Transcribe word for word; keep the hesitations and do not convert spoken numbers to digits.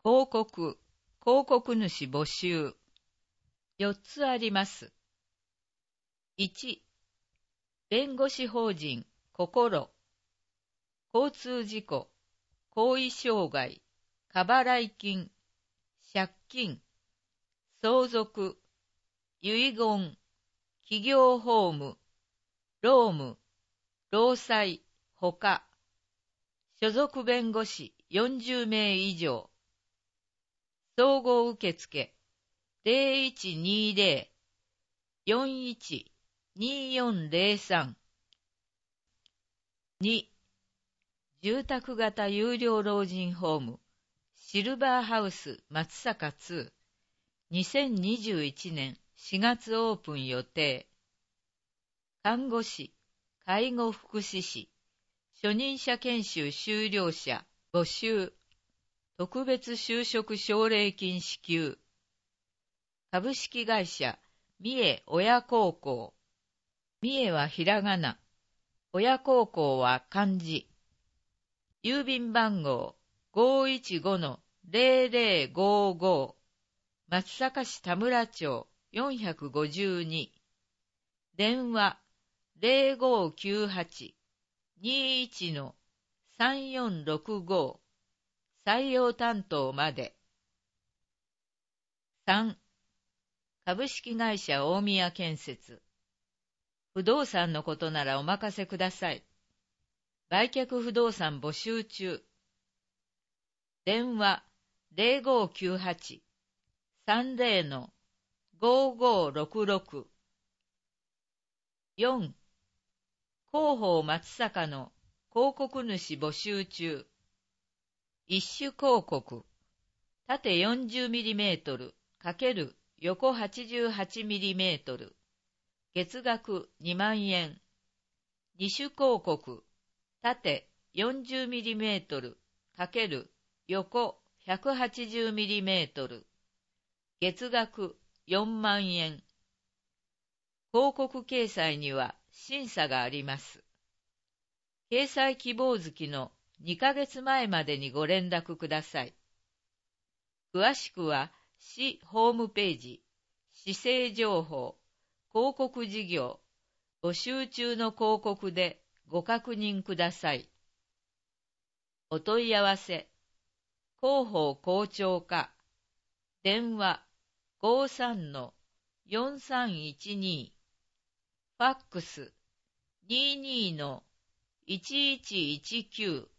広告、広告主募集。よっつあります。いち、弁護士法人心、交通事故、行為障害、過払い金、借金、相続、遺言、企業法務、労務、労災、ほか、所属弁護士よんじゅうめい以上、総合受付 ゼロいちにゼロ よんいち によんゼロさん。に、住宅型有料老人ホームシルバーハウス松坂に、にせんにじゅういちねんしがつオープン予定。看護師、介護福祉士、初任者研修修了者募集。特別就職奨励金支給。株式会社三重親孝行。三重はひらがな、親孝行は漢字。郵便番号 ごーいちごのゼロゼロごーごー、松阪市田村町よんごに。電話 ゼロごーきゅうはち にいちのさんよんろくご。採用担当まで。さん、株式会社大宮建設。不動産のことならお任せください。売却不動産募集中。電話 ゼロごーきゅうはち さんゼロのごーごーろくろく。よん、広報松阪の広告主募集中。一種広告、縦 よんじゅうミリメートル× 横 はちじゅうはちミリメートル、月額にまんえん。二種広告、縦 よんじゅうミリメートル× 横 ひゃくはちじゅうミリメートル、月額よんまんえん。広告掲載には審査があります。掲載希望月のにかげつまえまでにご連絡ください。詳しくは市ホームページ、市政情報、広告事業、募集中の広告でご確認ください。お問い合わせ、広報広聴課、電話 ごーさんのよんさんいちに、ファックス にじゅうにのいちいちいちきゅう